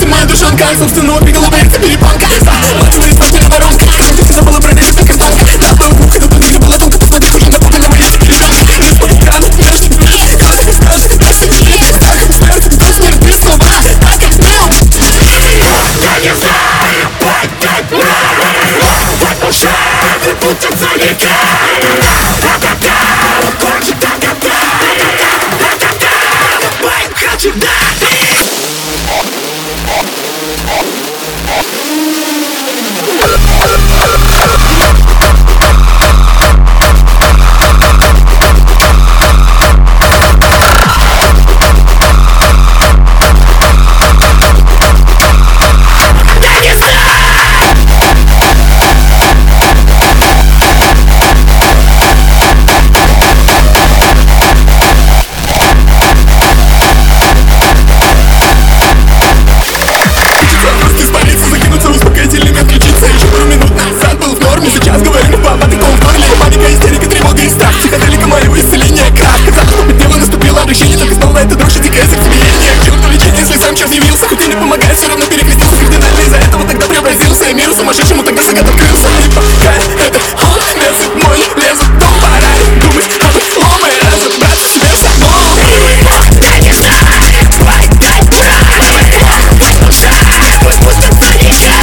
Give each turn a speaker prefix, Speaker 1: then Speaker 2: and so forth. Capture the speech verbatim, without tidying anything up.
Speaker 1: моя душонка, собственного пикала боится перепонка. Замаченная испорченная воронка, ты забыла про меня, как танка. Да, был звук, это тут не была тонко, посмотри, уже напугана моя пережонка. Не смотри рано, даже не видишь, кто-то не скажет, так что не видишь. Так как смерть, это просто не разберешь слова, так как смел.
Speaker 2: Я не знаю, поднять правильно, вот душа, ты будто залетает. Да-да-да, кончит, да-да-да, да-да-да, бэйб, хочу,
Speaker 1: Сейчас говорю, не папа, ты ком в горле. Паника, истерика, тревога и страх. Психоделика моего исцеления, крах. Казалось, что дело наступило облегчение, только снова это дрожь и дикое сердцебиение. К черту лечение, если сам черт явился. Хоть и не помогает, все равно перекрестился кардинально. Из-за этого тогда преобразился я миру сумасшедшему, тогда закат открылся. И пока это он лезет мой, лезет, то пора думать об ломе, разобраться в себе самому.
Speaker 2: я не знаю, поднять правильно, вот душа, пусть будто залетает.